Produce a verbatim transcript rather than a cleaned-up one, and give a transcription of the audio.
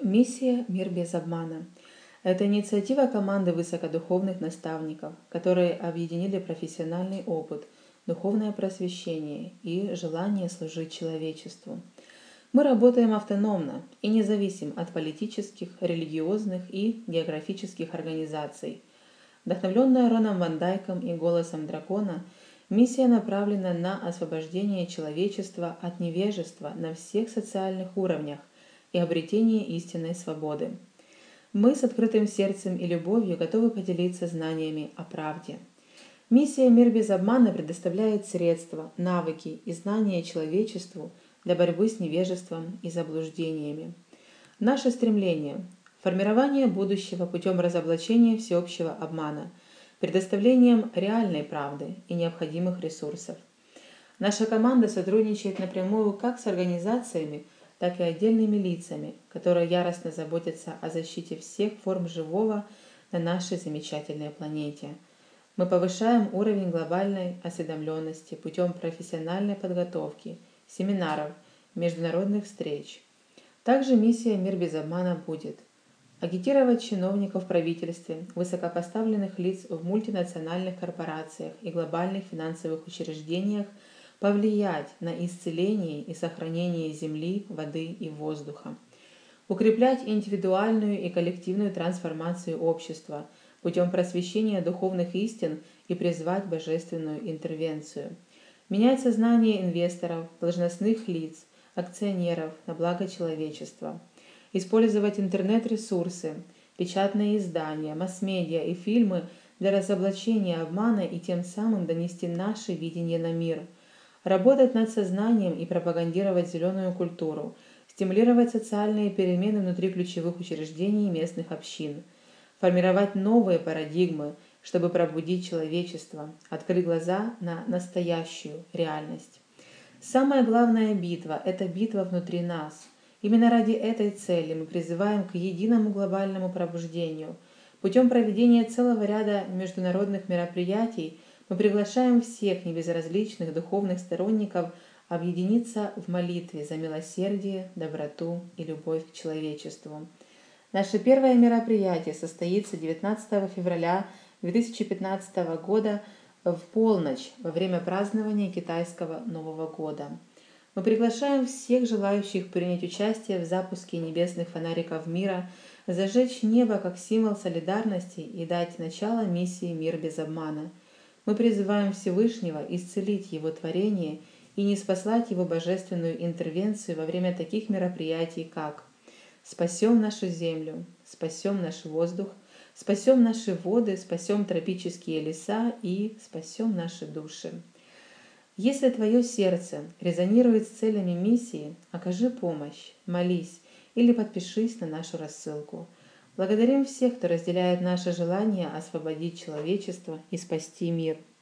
Миссия «Мир без обмана». Это инициатива команды высокодуховных наставников, которые объединили профессиональный опыт, духовное просвещение и желание служить человечеству. Мы работаем автономно и не зависим от политических, религиозных и географических организаций. Вдохновленная Роном Ван Дайком и «Голосом дракона», миссия направлена на освобождение человечества от невежества на всех социальных уровнях и обретение истинной свободы. Мы с открытым сердцем и любовью готовы поделиться знаниями о правде. Миссия «Мир без обмана» предоставляет средства, навыки и знания человечеству для борьбы с невежеством и заблуждениями. Наше стремление – формирование будущего путем разоблачения всеобщего обмана, предоставлением реальной правды и необходимых ресурсов. Наша команда сотрудничает напрямую как с организациями, так и отдельными лицами, которые яростно заботятся о защите всех форм живого на нашей замечательной планете. Мы повышаем уровень глобальной осведомленности путем профессиональной подготовки, семинаров, международных встреч. Также миссия «Мир без обмана» будет агитировать чиновников в правительстве, высокопоставленных лиц в мультинациональных корпорациях и глобальных финансовых учреждениях повлиять на исцеление и сохранение земли, воды и воздуха, укреплять индивидуальную и коллективную трансформацию общества путем просвещения духовных истин и призвать божественную интервенцию, менять сознание инвесторов, должностных лиц, акционеров на благо человечества, использовать интернет-ресурсы, печатные издания, масс-медиа и фильмы для разоблачения обмана и тем самым донести наше видение на мир, работать над сознанием и пропагандировать зеленую культуру, стимулировать социальные перемены внутри ключевых учреждений местных общин, формировать новые парадигмы, чтобы пробудить человечество, открыть глаза на настоящую реальность. Самая главная битва – это битва внутри нас. Именно ради этой цели мы призываем к единому глобальному пробуждению. Путем проведения целого ряда международных мероприятий мы приглашаем всех небезразличных духовных сторонников объединиться в молитве за милосердие, доброту и любовь к человечеству. Наше первое мероприятие состоится девятнадцатого февраля две тысячи пятнадцатого года в полночь во время празднования китайского Нового года. Мы приглашаем всех желающих принять участие в запуске небесных фонариков мира, зажечь небо как символ солидарности и дать начало миссии «Мир без обмана». Мы призываем Всевышнего исцелить Его творение и ниспослать Его божественную интервенцию во время таких мероприятий, как «Спасем нашу землю», «Спасем наш воздух», «Спасем наши воды», «Спасем тропические леса» и «Спасем наши души». Если твое сердце резонирует с целями миссии, окажи помощь, молись или подпишись на нашу рассылку. Благодарим всех, кто разделяет наше желание освободить человечество и спасти мир.